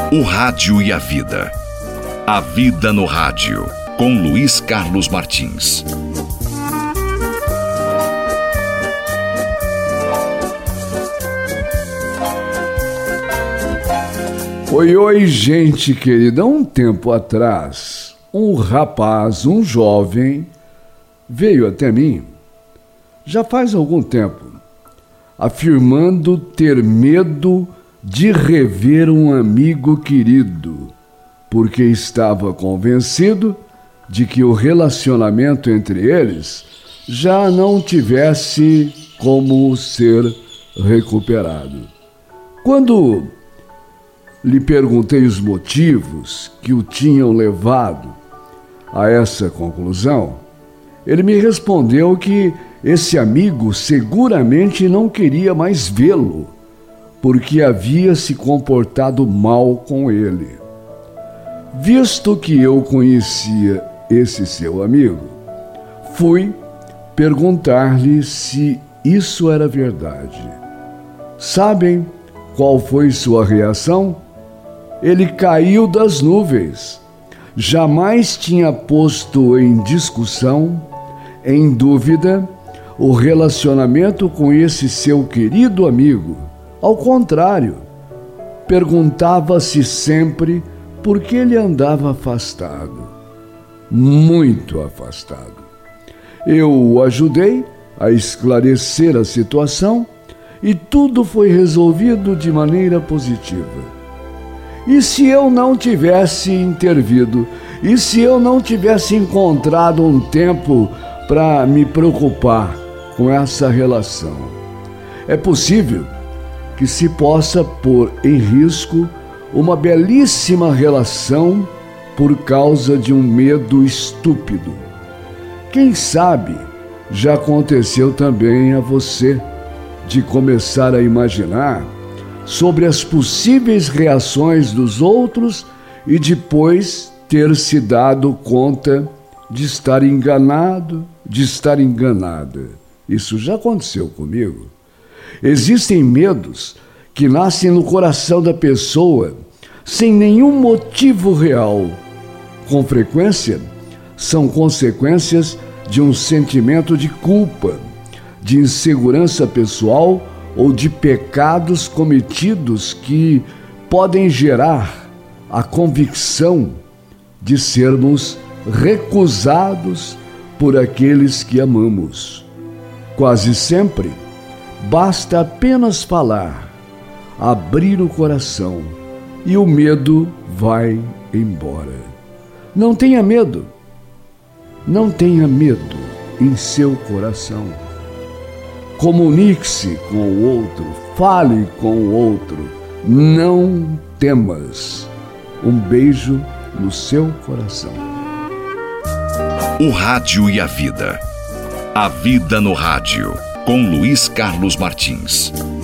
O rádio e a vida. A vida no rádio, com Luiz Carlos Martins. Oi, gente querida. Um tempo atrás, um rapaz, um jovem, veio até mim, já faz algum tempo, afirmando ter medo de rever um amigo querido, porque estava convencido de que o relacionamento entre eles já não tivesse como ser recuperado. Quando lhe perguntei os motivos que o tinham levado a essa conclusão, ele me respondeu que esse amigo seguramente não queria mais vê-lo, porque havia se comportado mal com ele. Visto que eu conhecia esse seu amigo, fui perguntar-lhe se isso era verdade. Sabem qual foi sua reação? Ele caiu das nuvens. Jamais tinha posto em discussão, em dúvida, o relacionamento com esse seu querido amigo. Ao contrário, perguntava-se sempre por que ele andava afastado, muito afastado. Eu o ajudei a esclarecer a situação e tudo foi resolvido de maneira positiva. E se eu não tivesse intervido? E se eu não tivesse encontrado um tempo para me preocupar com essa relação? É possível que se possa pôr em risco uma belíssima relação por causa de um medo estúpido. Quem sabe já aconteceu também a você de começar a imaginar sobre as possíveis reações dos outros e depois ter se dado conta de estar enganado, de estar enganada. Isso já aconteceu comigo. Existem medos que nascem no coração da pessoa sem nenhum motivo real. Com frequência, são consequências de um sentimento de culpa, de insegurança pessoal ou de pecados cometidos que podem gerar a convicção de sermos recusados por aqueles que amamos. Quase sempre, basta apenas falar, abrir o coração e o medo vai embora. Não tenha medo. Não tenha medo em seu coração. Comunique-se com o outro, fale com o outro. Não temas. Um beijo no seu coração. O rádio e a vida. A vida no rádio, com Luiz Carlos Martins.